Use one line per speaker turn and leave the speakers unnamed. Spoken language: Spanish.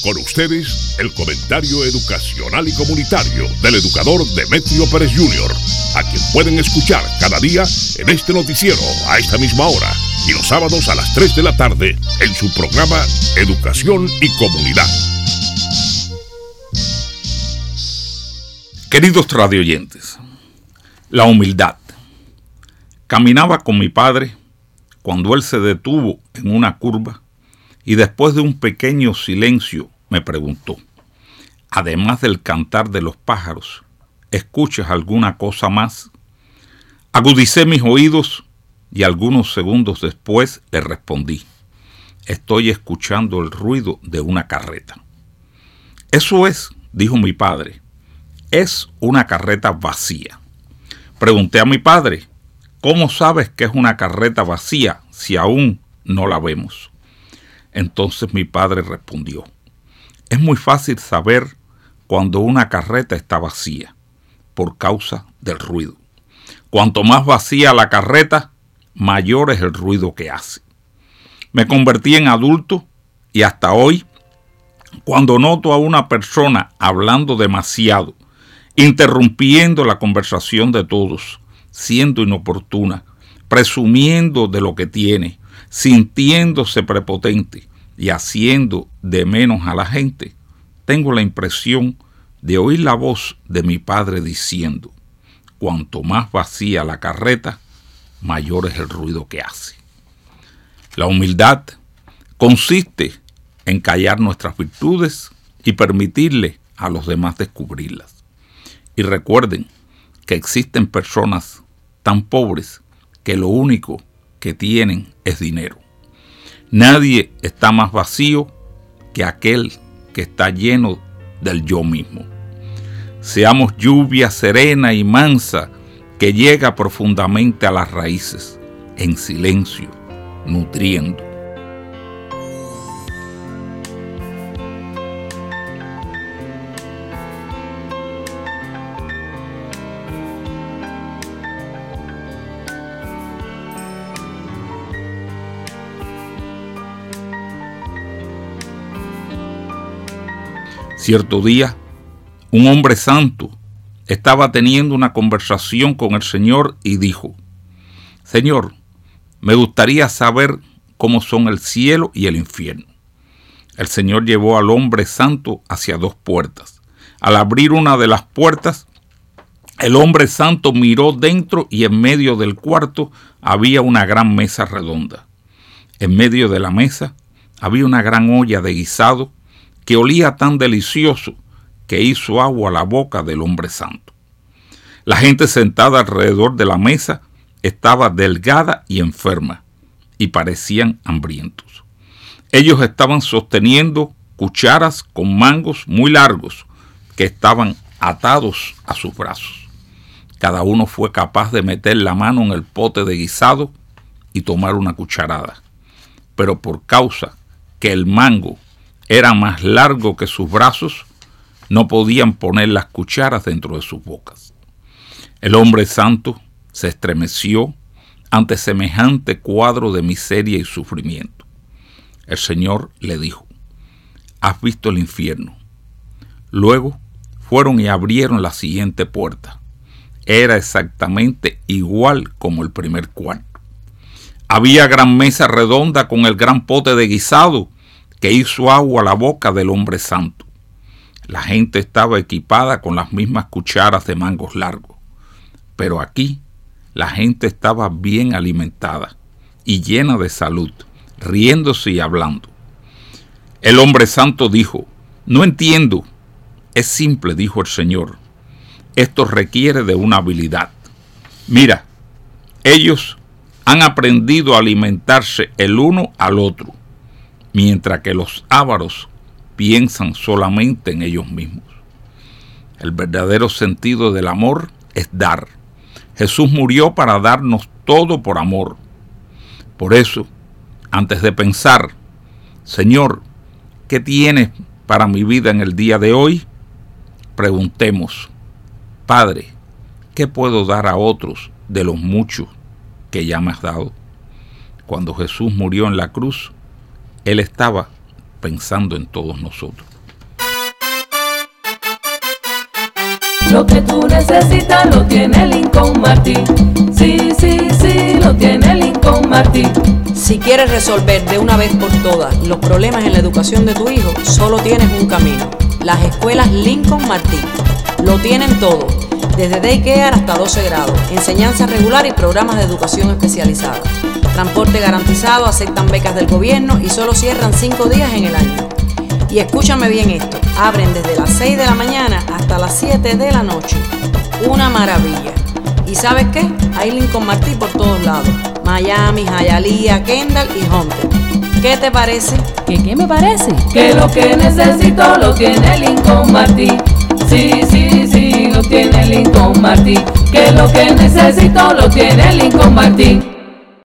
Con ustedes, el comentario educacional y comunitario del educador Demetrio Pérez Jr., a quien pueden escuchar cada día en este noticiero a esta misma hora y los sábados a las 3 de la tarde en su programa Educación y Comunidad.
Queridos radioyentes, la humildad. Caminaba con mi padre cuando él se detuvo en una curva y después de un pequeño silencio me preguntó: además del cantar de los pájaros, ¿escuchas alguna cosa más? Agudicé mis oídos y algunos segundos después le respondí: estoy escuchando el ruido de una carreta. Eso es, dijo mi padre, es una carreta vacía. Pregunté a mi padre: ¿cómo sabes que es una carreta vacía si aún no la vemos? Entonces mi padre respondió: es muy fácil saber cuando una carreta está vacía, por causa del ruido. Cuanto más vacía la carreta, mayor es el ruido que hace. Me convertí en adulto y hasta hoy, cuando noto a una persona hablando demasiado, interrumpiendo la conversación de todos, siendo inoportuna, presumiendo de lo que tiene, sintiéndose prepotente y haciendo de menos a la gente, tengo la impresión de oír la voz de mi padre diciendo: cuanto más vacía la carreta, mayor es el ruido que hace. La humildad consiste en callar nuestras virtudes y permitirle a los demás descubrirlas. Y recuerden que existen personas tan pobres que lo único que tienen es dinero. Nadie está más vacío que aquel que está lleno del yo mismo. Seamos lluvia serena y mansa que llega profundamente a las raíces, en silencio, nutriendo. Cierto día, un hombre santo estaba teniendo una conversación con el Señor y dijo: Señor, me gustaría saber cómo son el cielo y el infierno. El Señor llevó al hombre santo hacia dos puertas. Al abrir una de las puertas, el hombre santo miró dentro y en medio del cuarto había una gran mesa redonda. En medio de la mesa había una gran olla de guisado que olía tan delicioso que hizo agua a la boca del hombre santo. La gente sentada alrededor de la mesa estaba delgada y enferma y parecían hambrientos. Ellos estaban sosteniendo cucharas con mangos muy largos que estaban atados a sus brazos. Cada uno fue capaz de meter la mano en el pote de guisado y tomar una cucharada, pero por causa que el mango era más largo que sus brazos, no podían poner las cucharas dentro de sus bocas. El hombre santo se estremeció ante semejante cuadro de miseria y sufrimiento. El Señor le dijo: ¿has visto el infierno? Luego fueron y abrieron la siguiente puerta. Era exactamente igual como el primer cuarto. Había gran mesa redonda con el gran pote de guisado que hizo agua a la boca del hombre santo. La gente estaba equipada con las mismas cucharas de mangos largos, pero aquí la gente estaba bien alimentada y llena de salud, riéndose y hablando. El hombre santo dijo: no entiendo. Es simple, dijo el Señor. Esto requiere de una habilidad. Mira, ellos han aprendido a alimentarse el uno al otro, mientras que los ávaros piensan solamente en ellos mismos. El verdadero sentido del amor es dar. Jesús murió para darnos todo por amor. Por eso, antes de pensar: Señor, ¿qué tienes para mi vida en el día de hoy?, preguntemos: Padre, ¿qué puedo dar a otros de los muchos que ya me has dado? Cuando Jesús murió en la cruz, Él estaba pensando en todos nosotros.
Lo que tú necesitas lo tiene Lincoln Martin. Sí, sí, sí, lo tiene Lincoln Martin.
Si quieres resolver de una vez por todas los problemas en la educación de tu hijo, solo tienes un camino: las escuelas Lincoln Martin. Lo tienen todo, desde daycare hasta 12 grados, enseñanza regular y programas de educación especializada. Transporte garantizado, aceptan becas del gobierno y solo cierran 5 días en el año. Y escúchame bien esto, abren desde las 6 de la mañana hasta las 7 de la noche. Una maravilla. ¿Y sabes qué? Hay Lincoln Martin por todos lados: Miami, Hialeah, Kendall y Hunter. ¿Qué te parece?
¿Qué me parece? Que lo que necesito lo tiene Lincoln Martin. Sí, sí, sí, lo tiene Lincoln Martin. Que lo que necesito lo tiene Lincoln Martin.